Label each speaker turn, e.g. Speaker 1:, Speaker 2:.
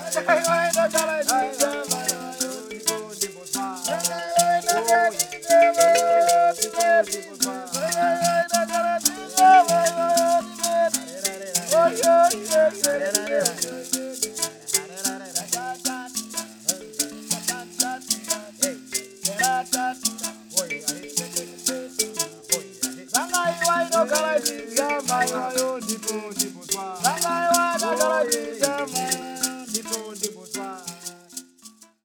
Speaker 1: Sanga iwa ino kala jinga mayo yo di